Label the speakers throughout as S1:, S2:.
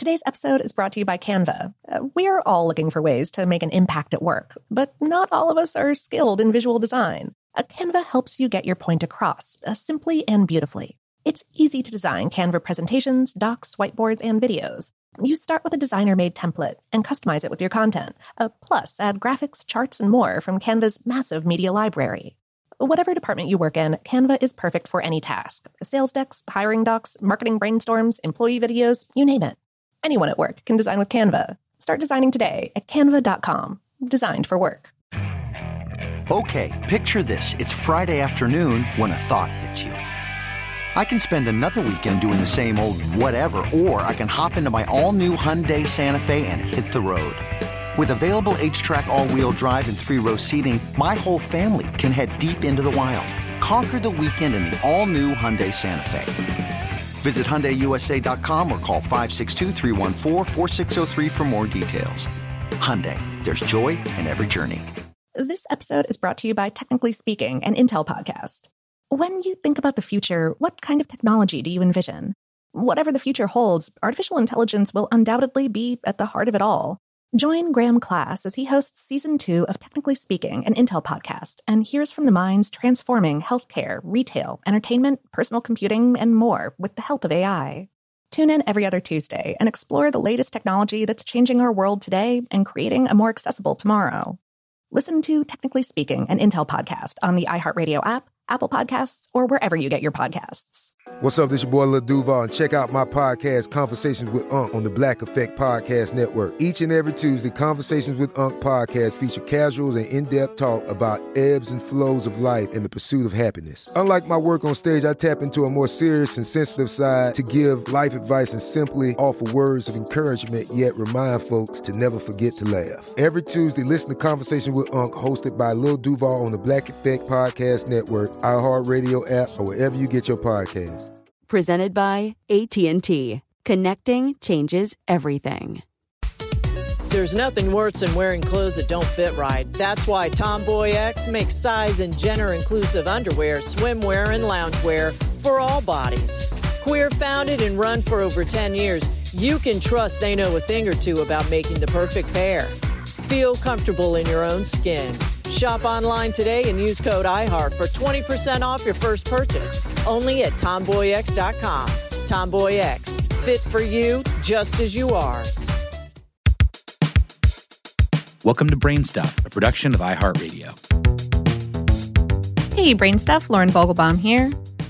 S1: Today's episode is brought to you by Canva. We're all looking for ways to make an impact at work, but not all of us are skilled in visual design. Canva helps you get your point across, simply and beautifully. It's easy to design Canva presentations, docs, whiteboards, and videos. You start with a designer-made template and customize it with your content. Plus, add graphics, charts, and more from Canva's massive media library. Whatever department you work in, Canva is perfect for any task. Sales decks, hiring docs, marketing brainstorms, employee videos, you name it. Anyone at work can design with Canva. Start designing today at canva.com. Designed for work.
S2: Okay, picture this. It's Friday afternoon when a thought hits you. I can spend another weekend doing the same old whatever, or I can hop into my all-new Hyundai Santa Fe and hit the road. With available H-Track all-wheel drive and 3-row seating, my whole family can head deep into the wild. Conquer the weekend in the all-new Hyundai Santa Fe. Visit HyundaiUSA.com or call 562-314-4603 for more details. Hyundai, there's joy in every journey.
S1: This episode is brought to you by Technically Speaking, an Intel podcast. When you think about the future, what kind of technology do you envision? Whatever the future holds, artificial intelligence will undoubtedly be at the heart of it all. Join Graham Class as he hosts Season 2 of Technically Speaking, an Intel podcast, and hears from the minds transforming healthcare, retail, entertainment, personal computing, and more with the help of AI. Tune in every other Tuesday and explore the latest technology that's changing our world today and creating a more accessible tomorrow. Listen to Technically Speaking, an Intel podcast on the iHeartRadio app, Apple Podcasts, or wherever you get your podcasts.
S3: What's up, this your boy Lil Duval, and check out my podcast, Conversations with Unc, on the Black Effect Podcast Network. Each and every Tuesday, Conversations with Unc podcast feature casuals and in-depth talk about ebbs and flows of life and the pursuit of happiness. Unlike my work on stage, I tap into a more serious and sensitive side to give life advice and simply offer words of encouragement, yet remind folks to never forget to laugh. Every Tuesday, listen to Conversations with Unc, hosted by Lil Duval on the Black Effect Podcast Network, iHeartRadio app, or wherever you get your podcasts.
S4: Presented by AT&T. Connecting changes everything.
S5: There's nothing worse than wearing clothes that don't fit right. That's why Tomboy X makes size and gender-inclusive underwear, swimwear, and loungewear for all bodies. Queer founded and run for over 10 years, you can trust they know a thing or two about making the perfect pair. Feel comfortable in your own skin. Shop online today and use code IHEART for 20% off your first purchase. Only at TomboyX.com. Tomboy X. Fit for you just as you are.
S6: Welcome to Brain Stuff, a production of iHeartRadio.
S1: Hey, Brain Stuff, Lauren Vogelbaum here.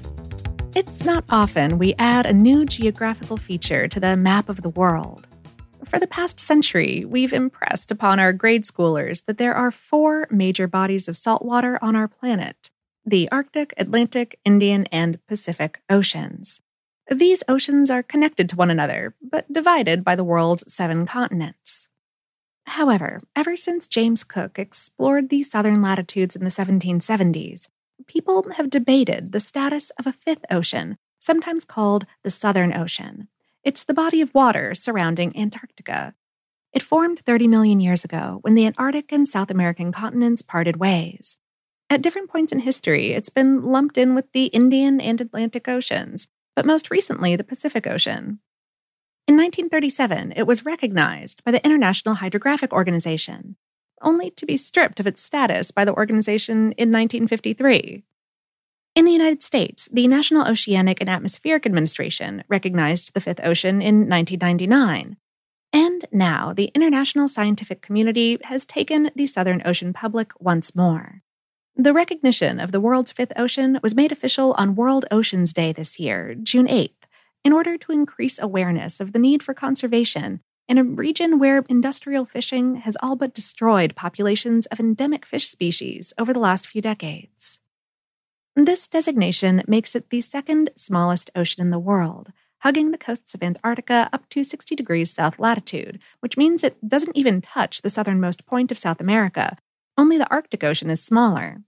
S1: It's not often we add a new geographical feature to the map of the world. For the past century, we've impressed upon our grade schoolers that there are 4 major bodies of salt water on our planet: the Arctic, Atlantic, Indian, and Pacific Oceans. These oceans are connected to one another, but divided by the world's 7 continents. However, ever since James Cook explored the southern latitudes in the 1770s, people have debated the status of a 5th ocean, sometimes called the Southern Ocean. It's the body of water surrounding Antarctica. It formed 30 million years ago when the Antarctic and South American continents parted ways. At different points in history, it's been lumped in with the Indian and Atlantic Oceans, but most recently the Pacific Ocean. In 1937, it was recognized by the International Hydrographic Organization, only to be stripped of its status by the organization in 1953. In the United States, the National Oceanic and Atmospheric Administration recognized the 5th Ocean in 1999. And now the international scientific community has taken the Southern Ocean public once more. The recognition of the world's 5th ocean was made official on World Oceans Day this year, June 8th, in order to increase awareness of the need for conservation in a region where industrial fishing has all but destroyed populations of endemic fish species over the last few decades. This designation makes it the 2nd smallest ocean in the world, hugging the coasts of Antarctica up to 60 degrees south latitude, which means it doesn't even touch the southernmost point of South America. Only the Arctic Ocean is smaller.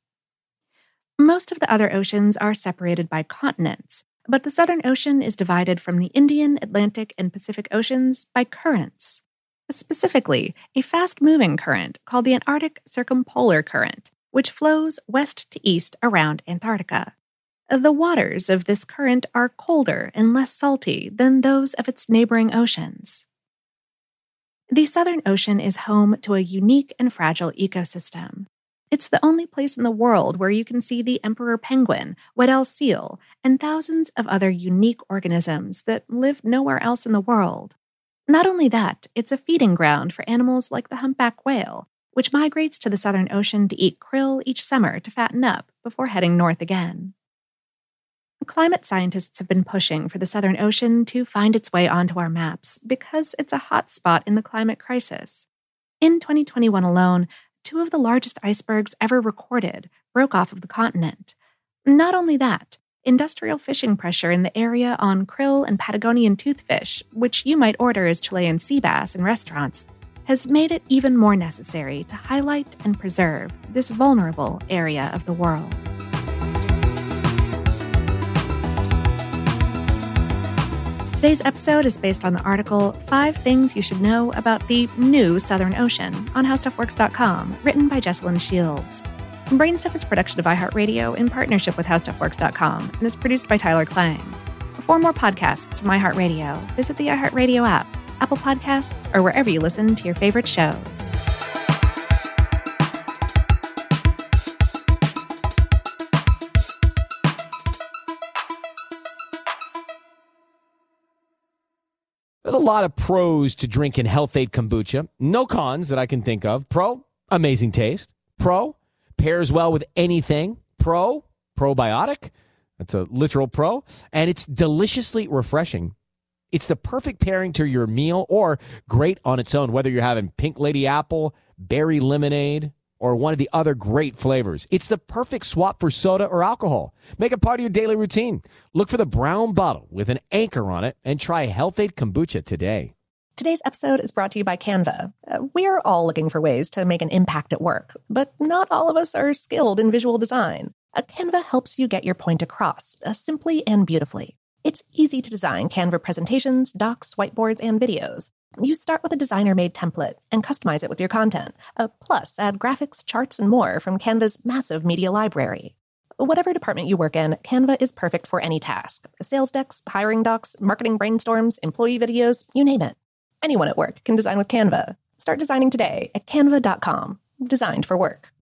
S1: Most of the other oceans are separated by continents, but the Southern Ocean is divided from the Indian, Atlantic, and Pacific Oceans by currents. Specifically, a fast-moving current called the Antarctic Circumpolar Current, which flows west to east around Antarctica. The waters of this current are colder and less salty than those of its neighboring oceans. The Southern Ocean is home to a unique and fragile ecosystem. It's the only place in the world where you can see the emperor penguin, Weddell seal, and thousands of other unique organisms that live nowhere else in the world. Not only that, it's a feeding ground for animals like the humpback whale, which migrates to the Southern Ocean to eat krill each summer to fatten up before heading north again. Climate scientists have been pushing for the Southern Ocean to find its way onto our maps because it's a hot spot in the climate crisis. In 2021 alone, 2 of the largest icebergs ever recorded broke off of the continent. Not only that, industrial fishing pressure in the area on krill and Patagonian toothfish, which you might order as Chilean sea bass in restaurants, has made it even more necessary to highlight and preserve this vulnerable area of the world. Today's episode is based on the article 5 Things You Should Know About the New Southern Ocean on HowStuffWorks.com, written by Jessalyn Shields. Brainstuff is a production of iHeartRadio in partnership with HowStuffWorks.com and is produced by Tyler Klang. For more podcasts from iHeartRadio, visit the iHeartRadio app, Apple Podcasts, or wherever you listen to your favorite shows.
S7: There's a lot of pros to drinking Health-Ade kombucha. No cons that I can think of. Pro, amazing taste. Pro, pairs well with anything. Pro, probiotic. That's a literal pro. And it's deliciously refreshing. It's the perfect pairing to your meal or great on its own, whether you're having pink lady apple, berry lemonade, or one of the other great flavors. It's the perfect swap for soda or alcohol. Make it part of your daily routine. Look for the brown bottle with an anchor on it and try Health-Ade kombucha today.
S8: Today's episode is brought to you by Canva. We're all looking for ways to make an impact at work, but not all of us are skilled in visual design. Canva helps you get your point across, simply and beautifully. It's easy to design Canva presentations, docs, whiteboards, and videos. You start with a designer-made template and customize it with your content. Plus, add graphics, charts, and more from Canva's massive media library. Whatever department you work in, Canva is perfect for any task. Sales decks, hiring docs, marketing brainstorms, employee videos, you name it. Anyone at work can design with Canva. Start designing today at canva.com. Designed for work.